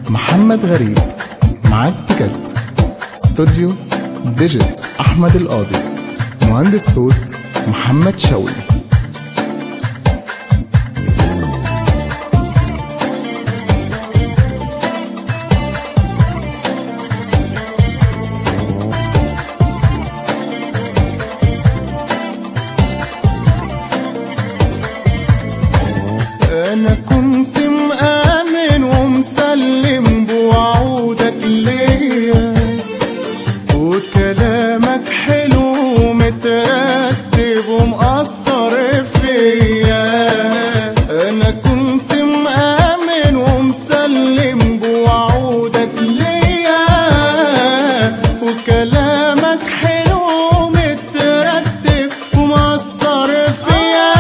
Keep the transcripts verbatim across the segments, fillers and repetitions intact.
محمد غريب معاك بجد. استوديو ديجيت أحمد القاضي. مهندس صوت محمد شوقي. أنا كنت مآمن ومسلم بوعودك ليا، وكلامك حلو ومترتب ومأثر فيا. أنا كنت مآمن ومسلم بوعودك ليا، وكلامك حلو ومترتب ومأثر فيا.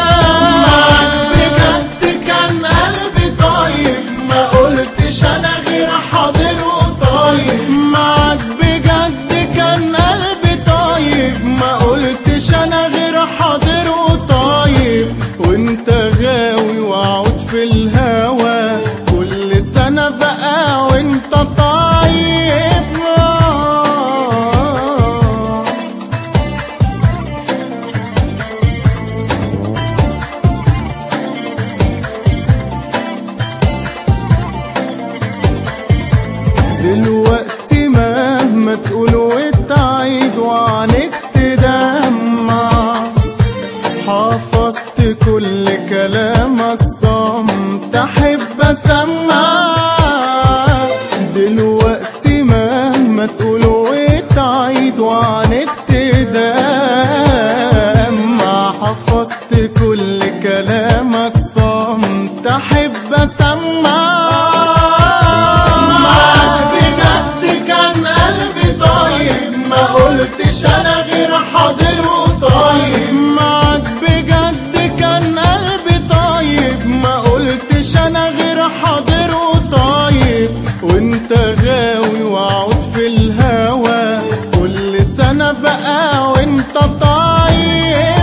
وانت غاوي وعود في الهوى كل سنة بقى وانت طيب. دلوقتي مهما تقول وتعيد وعنك تدمع، حفظت كل كلامك صمت احب اسمع. دلوقتي مهما تقول وتعيد وعنك تدمع، حفظت كل كلامك صمت احب اسمع. معاك بجد كان قلبي طيب، ما قلتش انا غير حاضر وطيب. معاك بجد كان قلبي طيب، ما قلتش انا غير حاضر وطيب. وانت غاوي وعود في الهوى كل سنة بقى وانت طيب.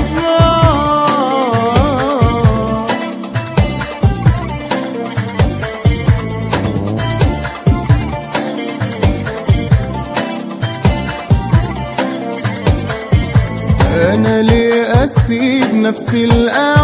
أنا ليه أسيب نفسي الآن